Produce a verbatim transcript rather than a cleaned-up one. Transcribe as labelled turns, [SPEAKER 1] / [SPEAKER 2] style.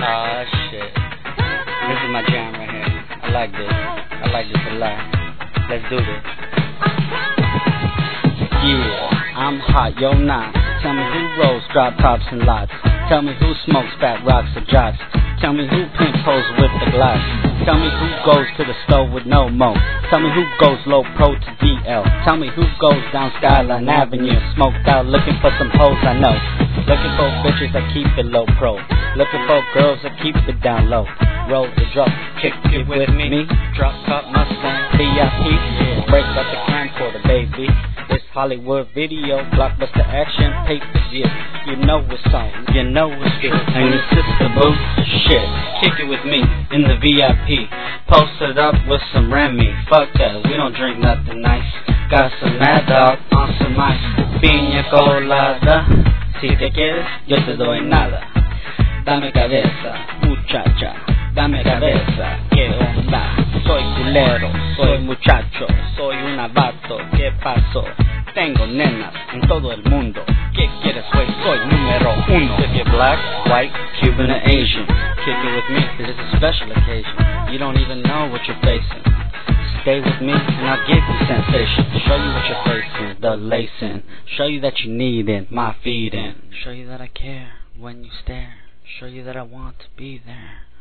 [SPEAKER 1] Ah, shit. This is my jam right here. I like this. I like this a lot. Let's do this. Yeah, I'm hot, yo nah. Tell me who rolls drop tops and lots. Tell me who smokes fat rocks or jocks. Tell me who pimp hoes with the glass. Tell me who goes to the stove with no mo. Tell me who goes low pro to D L. Tell me who goes down Skyline Avenue, smoked out looking for some hoes I know. Looking for bitches that keep it low pro. Looking for girls that keep it down low. Roll the drop, kick it with me. me. Drop top Mustang, V I P. Yeah. Break up the camcorder, baby. It's Hollywood video, blockbuster action, papers, yeah. You know it's on, you know it's good. And your sister boo, shit. Kick it with me in the V I P. Posted up with some Remy. Fuck that, we don't drink nothing nice. Got some Mad Dog on some ice. Piña colada. Si te quieres, yo te doy nada. Dame cabeza, muchacha. Dame cabeza, ¿qué onda? Soy culero, soy muchacho, soy un abato, ¿qué pasó? Tengo nenas en todo el mundo. ¿Qué quieres, güey? Soy número uno. If you're black, white, Cuban, or Asian, kick it with me, cause it's a special occasion. You don't even know what you're facing. Stay with me and I'll give you sensation. Show you what you're facing, the lacing. Show you that you need it, my feeding. Show you that I care when you stare. Show you that I want to be there.